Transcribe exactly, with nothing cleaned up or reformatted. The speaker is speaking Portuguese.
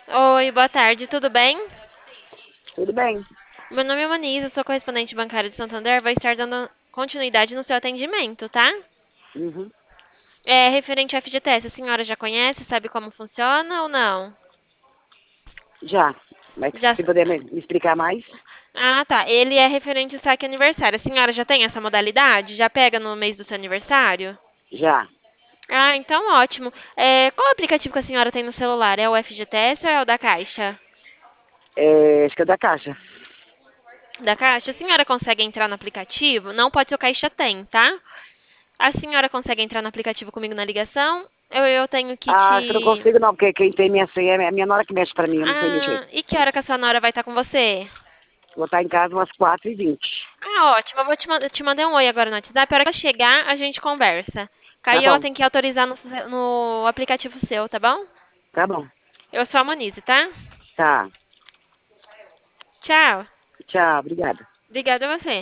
Oi, boa tarde, tudo bem? Tudo bem? Meu nome é Moniza, sou correspondente bancária de Santander. Vou estar dando continuidade no seu atendimento, tá? Uhum. É referente ao F G T S, a senhora já conhece, sabe como funciona ou não? Já. Mas Já. se puder me me explicar mais? Ah, tá. Ele é referente ao saque aniversário. A senhora já tem essa modalidade? Já pega no mês do seu aniversário? Já. Ah, então ótimo. É, qual aplicativo que a senhora tem no celular? É o F G T S ou é o da Caixa? É, acho que é da Caixa. Da Caixa? A senhora consegue entrar no aplicativo? Não pode ser o Caixa tem, tá? A senhora consegue entrar no aplicativo comigo na ligação? Eu, eu tenho que Ah, acho que eu não te. consigo não, porque quem tem minha senha é a minha nora que mexe pra mim, eu não sei mexer. Ah, e que hora que a sua nora vai estar com você? Vou estar em casa umas quatro e vinte. Ah, ótimo. Eu vou te, man- eu te mandei um oi agora no WhatsApp. A hora que ela chegar, a gente conversa. Tá Aí ela bom, tem que autorizar no, ce- no aplicativo seu, tá bom? tá bom. Eu sou a Monize, tá? Tá. Tchau. Tchau, obrigada. Obrigada a você.